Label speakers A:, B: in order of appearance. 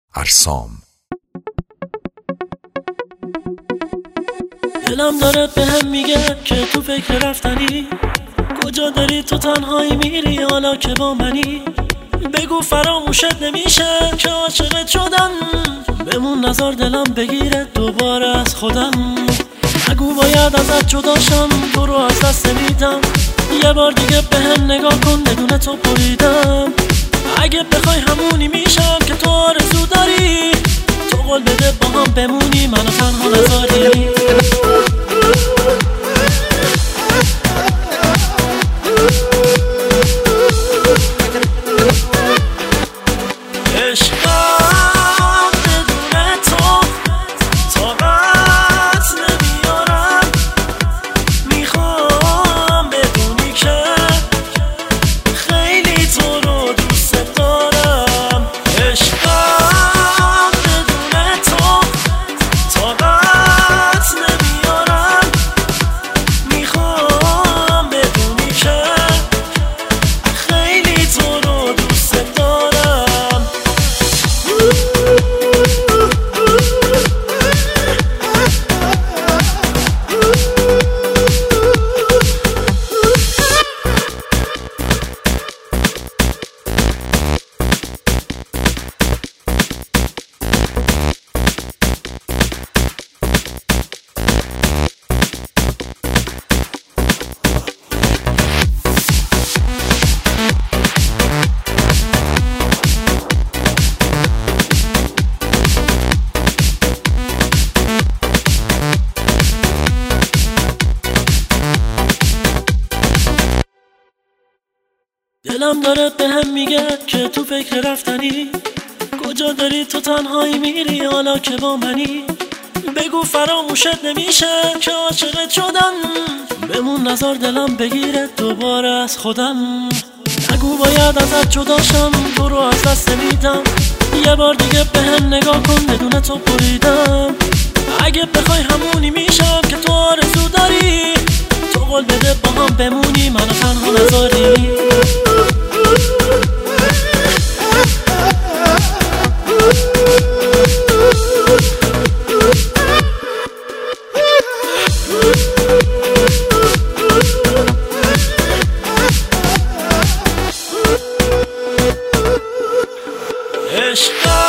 A: ارسام.
B: دلم داره به هم میگه که تو فکر رفتنی، کجا داری تو تنهایی میری حالا که با منی. بگو فراموشت نمیشه که عاشقت شدم، بمون نظر دلم بگیره دوباره از خودم. نگو باید ازت جداشم، تو رو از دست نمیدم. یه بار دیگه به هم نگاه کن، بدون تو بریدم. اگه بخوای همونی میشم که تو آرزو داری، تو قول بده با هم بمونی منو تنها نذاری. عشقم بدون تو طاقت نمیارم، میخوام بدونی که خیلی تو رو دوست دارم. عشقم بدون تو طاقت نمیارم، میخوام بدونی که خیلی تو رو دوست دارم. دلم داره به هم میگه که تو فکر رفتنی، کجا داری تو تنهایی میری حالا که با منی. بگو فراموشت نمیشه که عاشقت شدم، بمون نظر دلم بگیره دوباره از خودم. نگو باید ازت جداشم، تو رو از دست نمیدم. یه بار دیگه به هم نگاه کن، بدون تو بریدم. اگه بخوای همونی میشم که تو آرزو داری، تو قول بده با هم بمونی منو تنها نذاری. عشق